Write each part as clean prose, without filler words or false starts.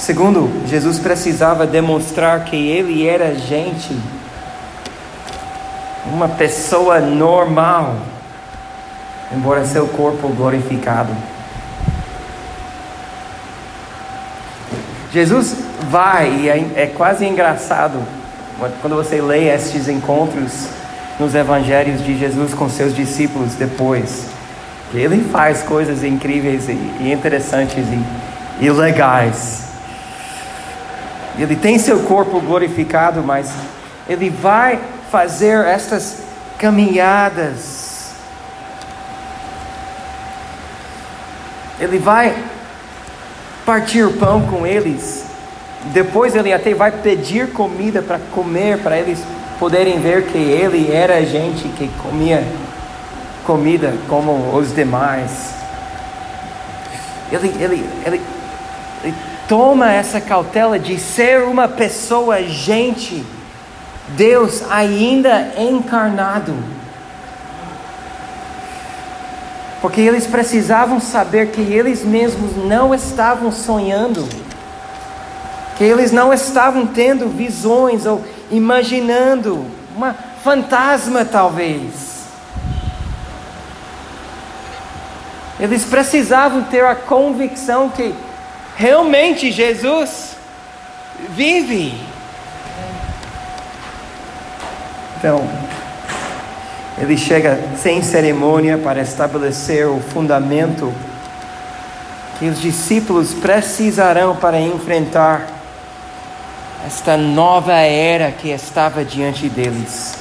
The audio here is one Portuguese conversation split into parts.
Segundo, Jesus precisava demonstrar que ele era gente, uma pessoa normal, embora seu corpo glorificado. Jesus vai, e é quase engraçado quando você lê estes encontros nos evangelhos de Jesus com seus discípulos depois. Ele faz coisas incríveis e interessantes e legais. Ele tem seu corpo glorificado, mas ele vai fazer estas caminhadas. Ele vai partir o pão com eles. Depois ele até vai pedir comida para comer, para eles poderem ver que ele era gente que comia comida como os demais. Ele toma essa cautela de ser uma pessoa, gente, Deus ainda encarnado. Porque eles precisavam saber que eles mesmos não estavam sonhando, que eles não estavam tendo visões ou imaginando uma fantasma talvez. Eles precisavam ter a convicção que realmente Jesus vive. Então, ele chega sem cerimônia para estabelecer o fundamento que os discípulos precisarão para enfrentar esta nova era que estava diante deles.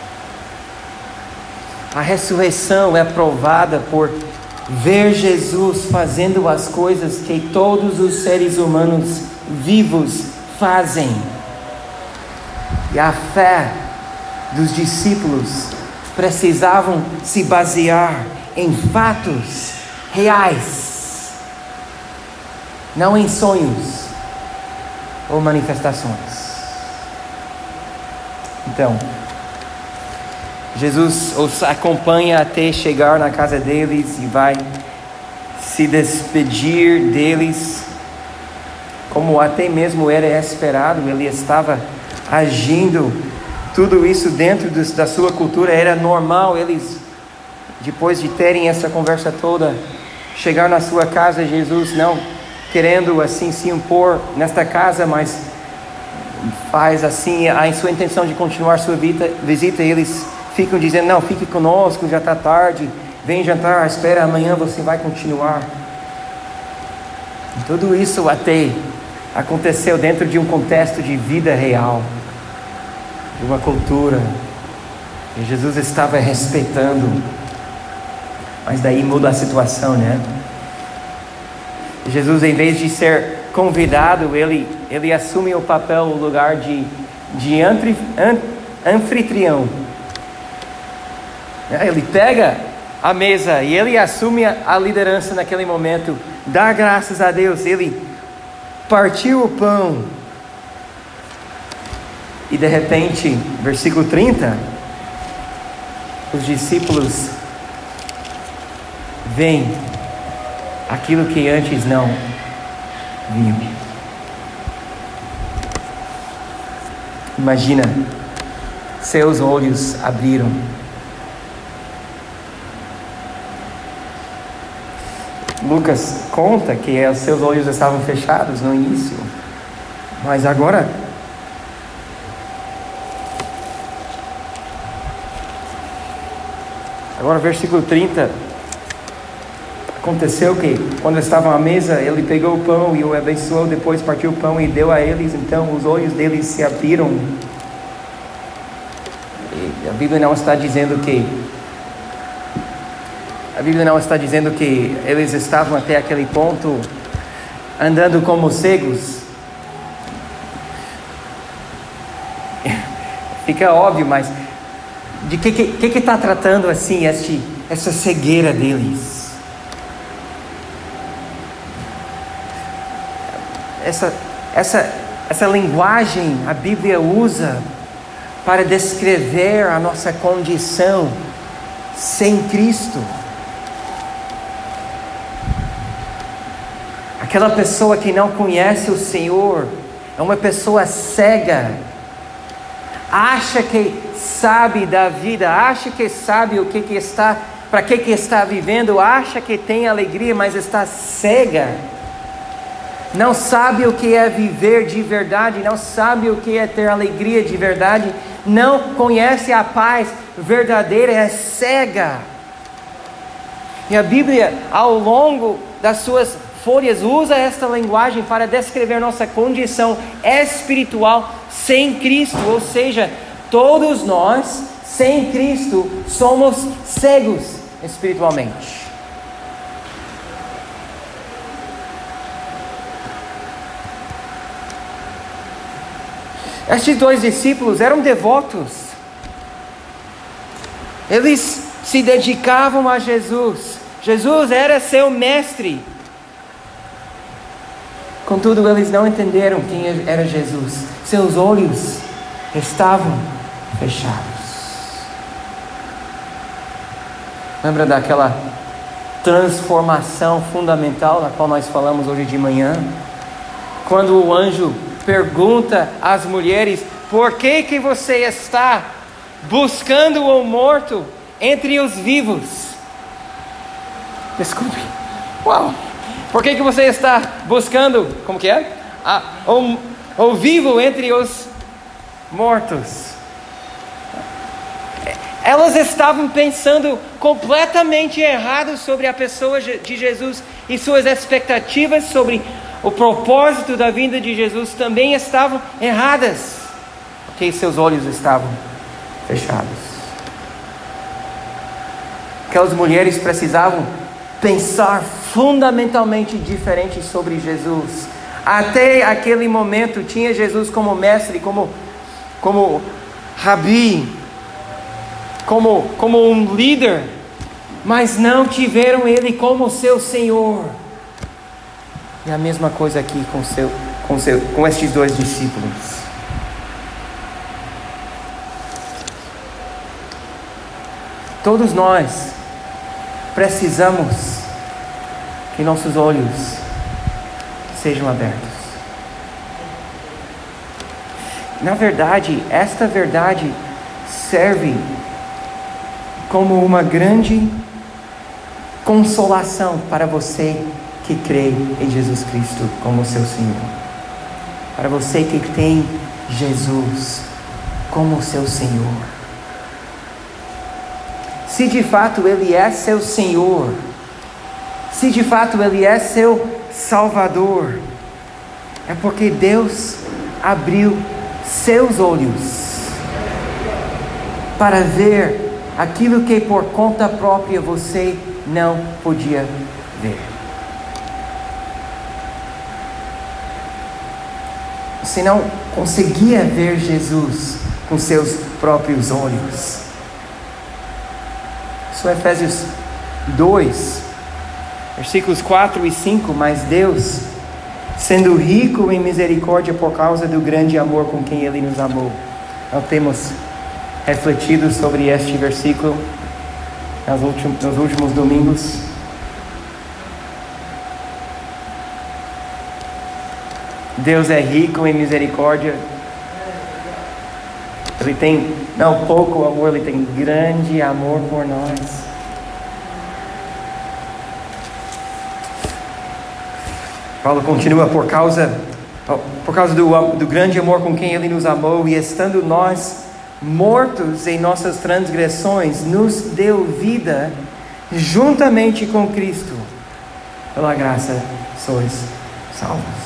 A ressurreição é provada por ver Jesus fazendo as coisas que todos os seres humanos vivos fazem. E a fé dos discípulos precisavam se basear em fatos reais, não em sonhos ou manifestações. Então, Jesus os acompanha até chegar na casa deles e vai se despedir deles, como até mesmo era esperado. Ele estava agindo tudo isso dentro da sua cultura, era normal. Eles, depois de terem essa conversa toda, chegar na sua casa, Jesus não querendo assim se impor nesta casa, mas faz assim a sua intenção de continuar sua visita. Eles ficam dizendo: não, fique conosco, já está tarde, vem jantar, espera, amanhã você vai continuar. E tudo isso até aconteceu dentro de um contexto de vida real, de uma cultura que Jesus estava respeitando. Mas daí muda a situação, né? Jesus, em vez de ser convidado, ele assume o papel, o lugar de anfitrião. Ele pega a mesa e ele assume a liderança naquele momento, dá graças a Deus, ele partiu o pão. E de repente, versículo 30, os discípulos veem aquilo que antes não viam. Imagina, seus olhos abriram. Lucas conta que os seus olhos estavam fechados no início, mas agora versículo 30, aconteceu que quando estavam à mesa, ele pegou o pão e o abençoou, depois partiu o pão e deu a eles. Então os olhos deles se abriram. E a Bíblia não está dizendo que eles estavam até aquele ponto andando como cegos. Fica óbvio, mas de que está tratando assim essa cegueira deles? Essa linguagem a Bíblia usa para descrever a nossa condição sem Cristo. Aquela pessoa que não conhece o Senhor é uma pessoa cega. Acha que sabe da vida, acha que sabe o que está, para que está vivendo, acha que tem alegria, mas está cega. Não sabe o que é viver de verdade, não sabe o que é ter alegria de verdade, não conhece a paz verdadeira, é cega. E a Bíblia, ao longo das suas folhas, usa esta linguagem para descrever nossa condição espiritual sem Cristo, ou seja, todos nós, sem Cristo, somos cegos espiritualmente. Estes dois discípulos eram devotos. Eles se dedicavam a Jesus. Jesus era seu mestre. Contudo, eles não entenderam quem era Jesus. Seus olhos estavam fechados. Lembra daquela transformação fundamental da qual nós falamos hoje de manhã? Quando o anjo pergunta às mulheres: por que você está buscando o morto entre os vivos? Desculpe. Uau! Por que você está buscando, como que é? O vivo entre os mortos. Elas estavam pensando completamente errado sobre a pessoa de Jesus, e suas expectativas sobre o propósito da vinda de Jesus também estavam erradas, porque seus olhos estavam fechados. Aquelas mulheres precisavam pensar fundamentalmente diferente sobre Jesus. Até aquele momento tinha Jesus como mestre, como rabi, como um líder, mas não tiveram Ele como seu Senhor. E a mesma coisa aqui com estes dois discípulos. Todos nós precisamos que nossos olhos sejam abertos. Na verdade, esta verdade serve como uma grande consolação para você que crê em Jesus Cristo como seu Senhor. Para você que tem Jesus como seu Senhor. Se de fato Ele é seu Senhor, se de fato Ele é seu Salvador, é porque Deus abriu seus olhos para ver aquilo que por conta própria você não podia ver. Você não conseguia ver Jesus com seus próprios olhos. Isso é Efésios 2, versículos 4 e 5. Mas Deus, sendo rico em misericórdia por causa do grande amor com quem Ele nos amou. Nós temos refletido sobre este versículo nos últimos domingos. Deus é rico em misericórdia. Ele tem não pouco amor, Ele tem grande amor por nós. Paulo continua: por causa do grande amor com quem Ele nos amou, e estando nós mortos em nossas transgressões, nos deu vida juntamente com Cristo. Pela graça sois salvos.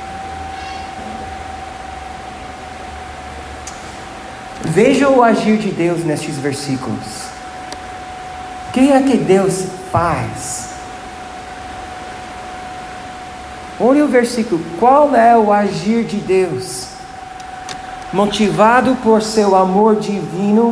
Veja o agir de Deus nestes versículos. O que é que Deus faz? Olha o versículo. Qual é o agir de Deus? Motivado por seu amor divino,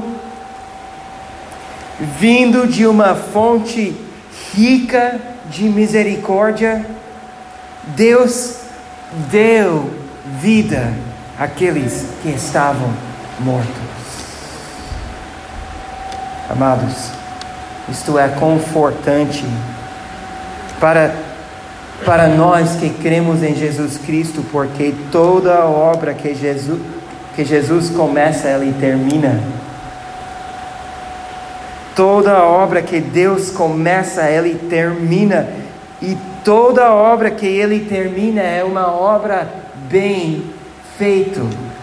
vindo de uma fonte rica de misericórdia, Deus deu vida àqueles que estavam mortos. Amados, isto é confortante para para nós que cremos em Jesus Cristo, porque toda obra que Jesus começa, Ele termina. Toda obra que Deus começa, Ele termina. E toda obra que Ele termina é uma obra bem feita.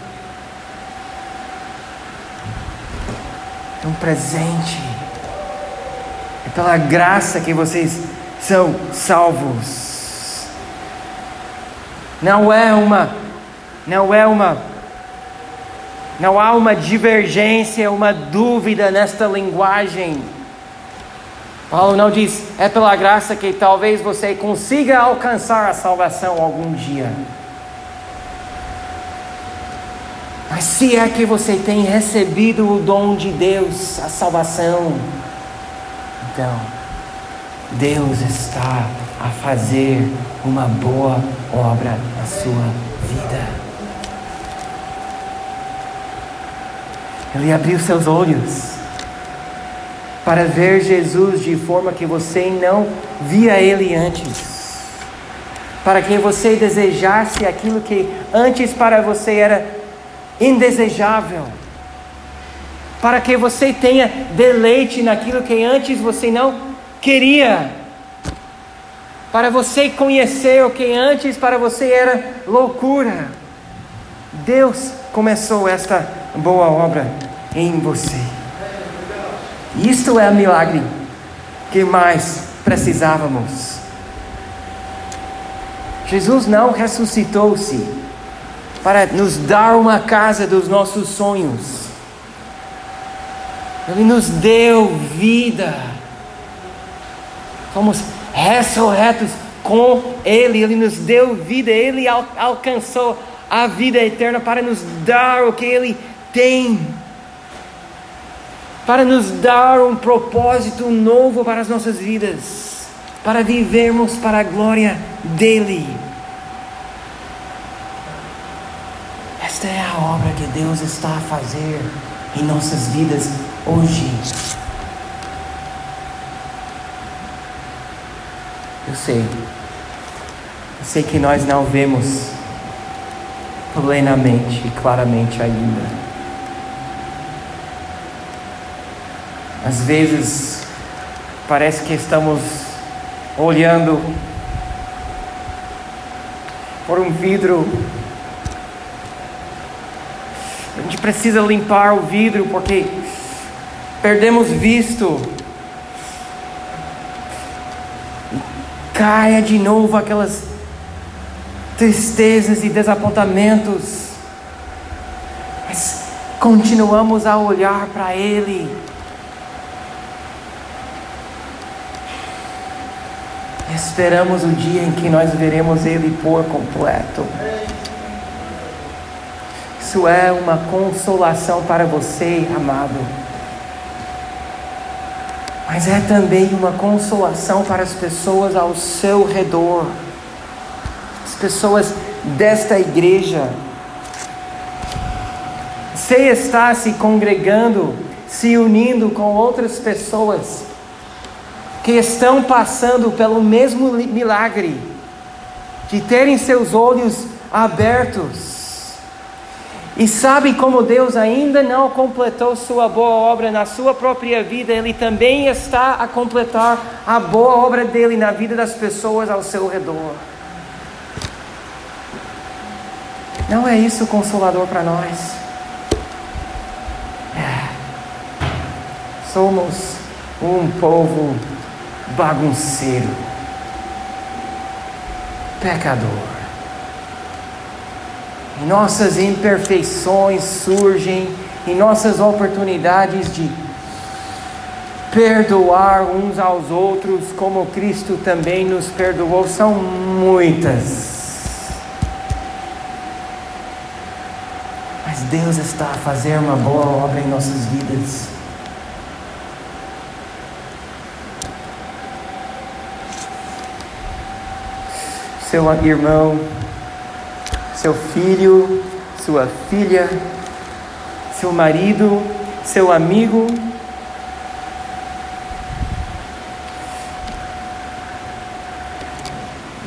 É um presente. É pela graça que vocês são salvos. Não há uma divergência, uma dúvida nesta linguagem. Paulo não diz, é pela graça que talvez você consiga alcançar a salvação algum dia. Mas se é que você tem recebido o dom de Deus, a salvação, então Deus está a fazer uma boa obra na sua vida. Ele abriu seus olhos para ver Jesus de forma que você não via Ele antes. Para que você desejasse aquilo que antes para você era indesejável. Para que você tenha deleite naquilo que antes você não queria. Para você conhecer o que antes para você era loucura. Deus começou esta boa obra em você. Isto é o milagre que mais precisávamos. Jesus não ressuscitou-se para nos dar uma casa dos nossos sonhos. Ele nos deu vida. Fomos ressurretos com Ele. Ele nos deu vida. Ele alcançou a vida eterna para nos dar o que Ele tem. Para nos dar um propósito novo para as nossas vidas. Para vivermos para a glória dEle. Esta é a obra que Deus está a fazer em nossas vidas hoje. Eu sei que nós não vemos plenamente e claramente ainda. Às vezes parece que estamos olhando por um vidro. A gente precisa limpar o vidro porque perdemos visto. Caia de novo aquelas tristezas e desapontamentos. Mas continuamos a olhar para Ele. Esperamos o dia em que nós veremos Ele por completo. Isso é uma consolação para você, amado. Mas é também uma consolação para as pessoas ao seu redor. As pessoas desta igreja. Você está se congregando, se unindo com outras pessoas que estão passando pelo mesmo milagre de terem seus olhos abertos e sabem como Deus ainda não completou sua boa obra na sua própria vida. Ele também está a completar a boa obra dele na vida das pessoas ao seu redor. Não é isso consolador para nós? Somos um povo bagunceiro, pecador. E nossas imperfeições surgem, e nossas oportunidades de perdoar uns aos outros, como Cristo também nos perdoou, são muitas. Mas Deus está a fazer uma boa obra em nossas vidas. Seu irmão, seu filho, sua filha, seu marido, seu amigo,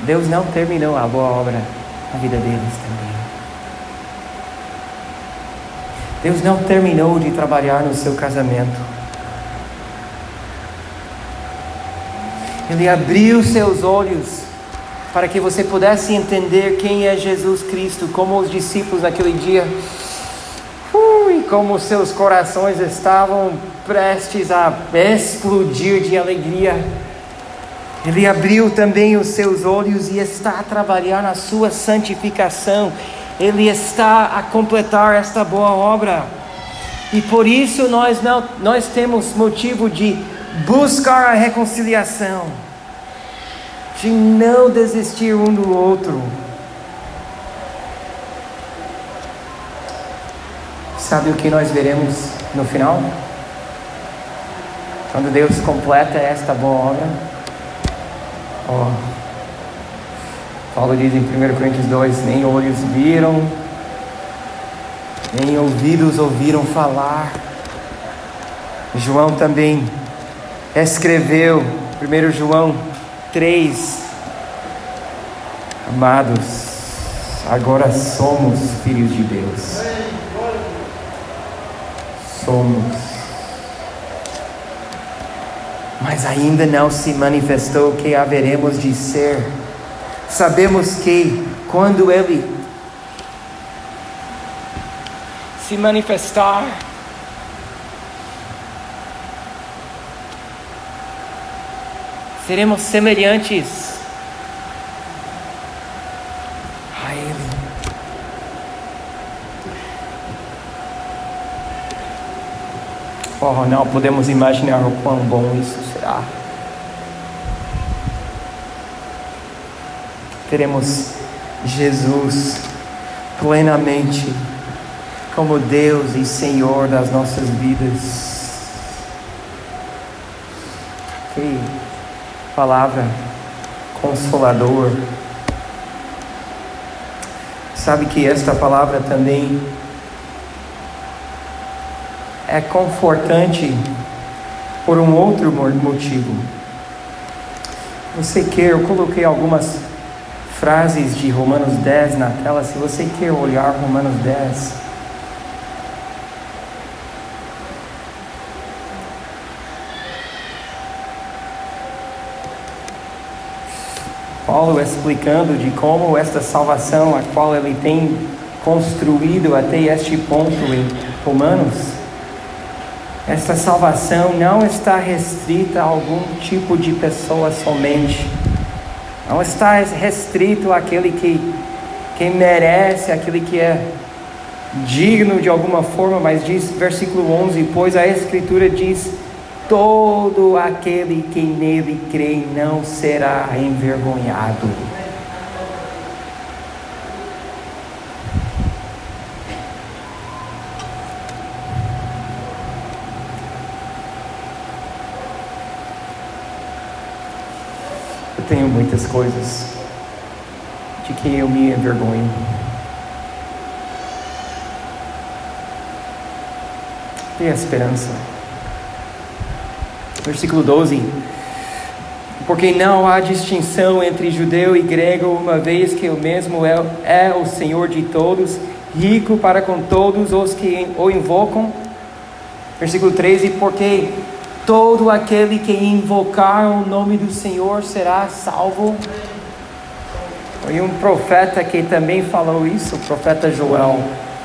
Deus não terminou a boa obra na vida deles também. Deus não terminou de trabalhar no seu casamento. Ele abriu seus olhos para que você pudesse entender quem é Jesus Cristo, como os discípulos naquele dia, e como seus corações estavam prestes a explodir de alegria. Ele abriu também os seus olhos e está a trabalhar na sua santificação. Ele está a completar esta boa obra. E por isso nós temos motivo de buscar a reconciliação, de não desistir um do outro. Sabe o que nós veremos no final? Quando Deus completa esta boa obra? Paulo diz em 1 Coríntios 2: nem olhos viram, nem ouvidos ouviram falar. João também escreveu, 1 João 3: amados, agora somos filhos de Deus. Somos. Mas ainda não se manifestou o que haveremos de ser. Sabemos que quando Ele se manifestar, seremos semelhantes a Ele. Não podemos imaginar o quão bom isso será. Teremos Jesus plenamente como Deus e Senhor das nossas vidas. Que palavra consolador. Sabe que esta palavra também é confortante por um outro motivo. Eu coloquei algumas frases de Romanos 10 na tela. Se você quer olhar Romanos 10, Paulo explicando de como esta salvação, a qual ele tem construído até este ponto em Romanos, esta salvação não está restrita a algum tipo de pessoa somente. Não está restrito àquele que merece, àquele que é digno de alguma forma, mas diz, versículo 11, pois a Escritura diz: todo aquele que nele crê não será envergonhado. Eu tenho muitas coisas de que eu me envergonho. E a esperança. Versículo 12: porque não há distinção entre judeu e grego, uma vez que o mesmo é o Senhor de todos, rico para com todos os que o invocam. Versículo 13: porque todo aquele que invocar o nome do Senhor será salvo. Foi um profeta que também falou isso, o profeta Joel.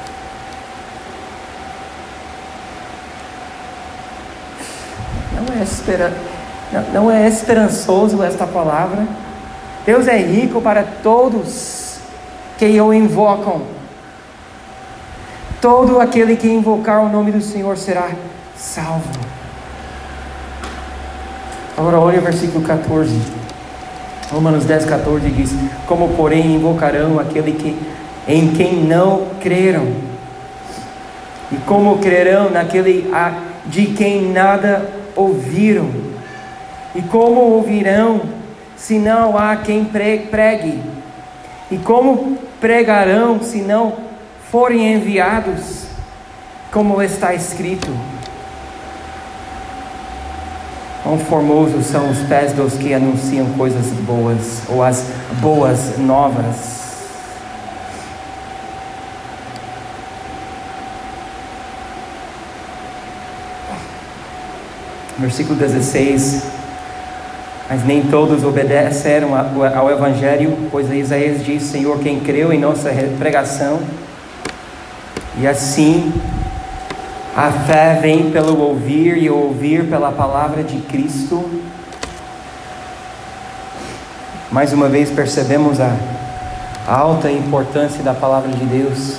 Não é esperançoso esta palavra? Deus é rico para todos que o invocam. Todo aquele que invocar o nome do Senhor será salvo. Agora olha o versículo 14. Romanos 10, 14 diz: como porém invocarão aquele em quem não creram? E como crerão naquele de quem nada ouviram? E como ouvirão se não há quem pregue? E como pregarão se não forem enviados? Como está escrito: Quão formosos são os pés dos que anunciam coisas boas, ou as boas novas. Versículo 16: mas nem todos obedeceram ao Evangelho, pois Isaías diz: Senhor, quem creu em nossa pregação? E assim, a fé vem pelo ouvir, e ouvir pela palavra de Cristo. Mais uma vez percebemos a alta importância da palavra de Deus.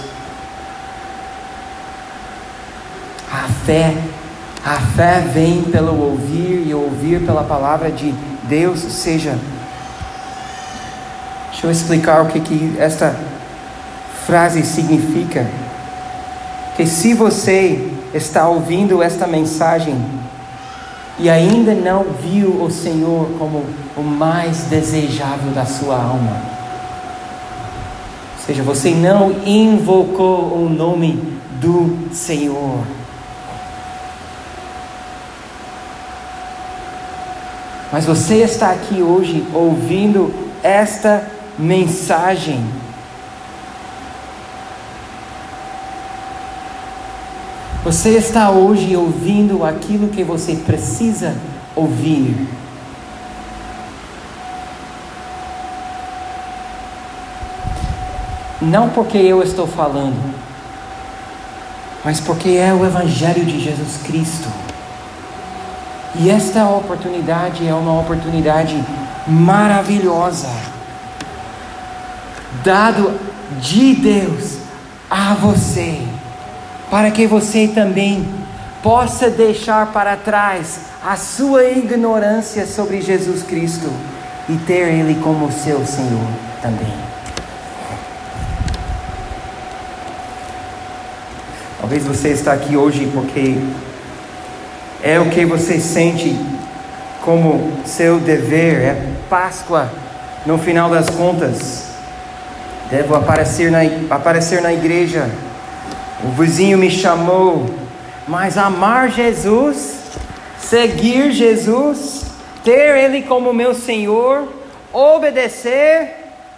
A fé vem pelo ouvir, e ouvir pela palavra de Deus. Ou seja, deixa eu explicar o que esta frase significa. Que se você está ouvindo esta mensagem e ainda não viu o Senhor como o mais desejável da sua alma, ou seja, você não invocou o nome do Senhor, mas você está aqui hoje ouvindo esta mensagem, você está hoje ouvindo aquilo que você precisa ouvir. Não porque eu estou falando, mas porque é o Evangelho de Jesus Cristo. E esta oportunidade é uma oportunidade maravilhosa, dado de Deus a você, para que você também possa deixar para trás a sua ignorância sobre Jesus Cristo e ter Ele como seu Senhor também. Talvez você está aqui hoje porque é o que você sente como seu dever, é Páscoa. No final das contas, devo aparecer na igreja. O vizinho me chamou, mas amar Jesus, seguir Jesus, ter Ele como meu Senhor, obedecer.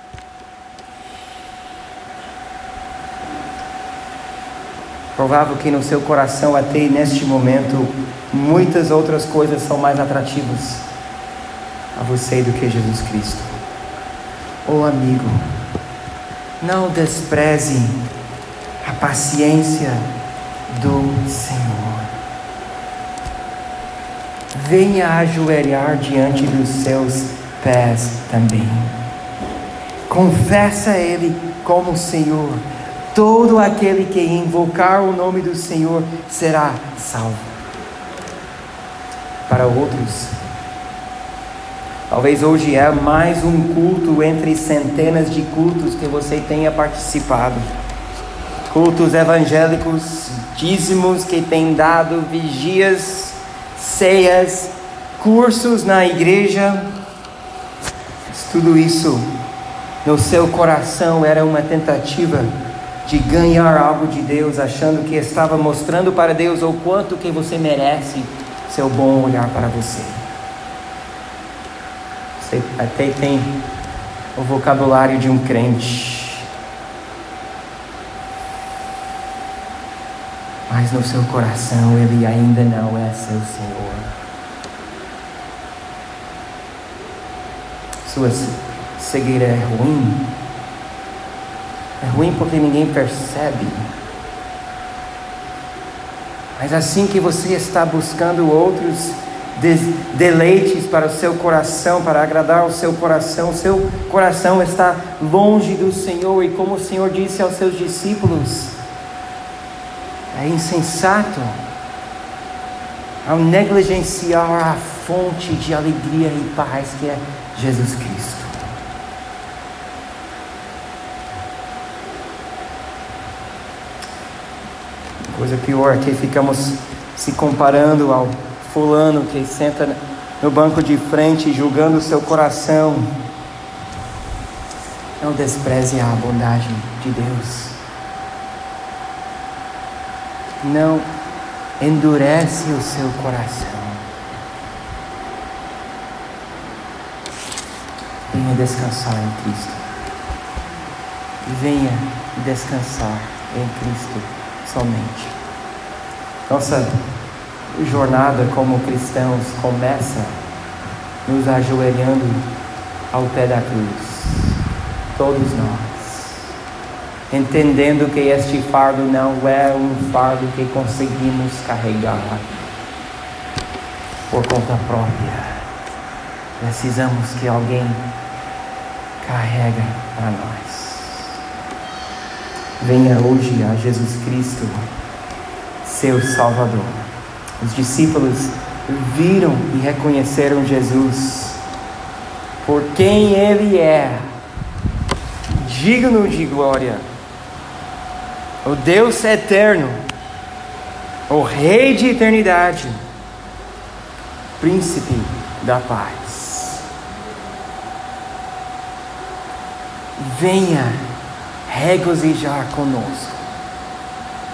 Provável que no seu coração, até neste momento, muitas outras coisas são mais atrativas a você do que Jesus Cristo. Oh amigo, não despreze a paciência do Senhor. Venha ajoelhar diante dos seus pés também. Confessa a Ele como Senhor. Todo aquele que invocar o nome do Senhor será salvo. Para outros, talvez hoje é mais um culto entre centenas de cultos que você tenha participado. Cultos evangélicos, dízimos que têm dado, vigias, ceias, cursos na igreja. Mas tudo isso no seu coração era uma tentativa de ganhar algo de Deus, achando que estava mostrando para Deus o quanto que você merece seu bom olhar para você. Você até tem o vocabulário de um crente, mas no seu coração Ele ainda não é seu Senhor. Sua cegueira é ruim. É ruim porque ninguém percebe. Mas assim que você está buscando outros deleites para o seu coração, para agradar o seu coração está longe do Senhor. E como o Senhor disse aos seus discípulos, é insensato ao negligenciar a fonte de alegria e paz que é Jesus Cristo. Coisa pior é que ficamos se comparando ao fulano que senta no banco de frente julgando o seu coração. Não despreze a bondade de Deus. Não endurece o seu coração. Venha descansar em Cristo. Venha descansar em Cristo somente. Nossa jornada como cristãos começa nos ajoelhando ao pé da cruz. Todos nós, entendendo que este fardo não é um fardo que conseguimos carregar por conta própria. Precisamos que alguém carregue para nós. Venha hoje a Jesus Cristo, seu Salvador. Os discípulos viram e reconheceram Jesus por quem Ele é, digno de glória, o Deus eterno, o Rei de eternidade, Príncipe da paz. Venha regozijar conosco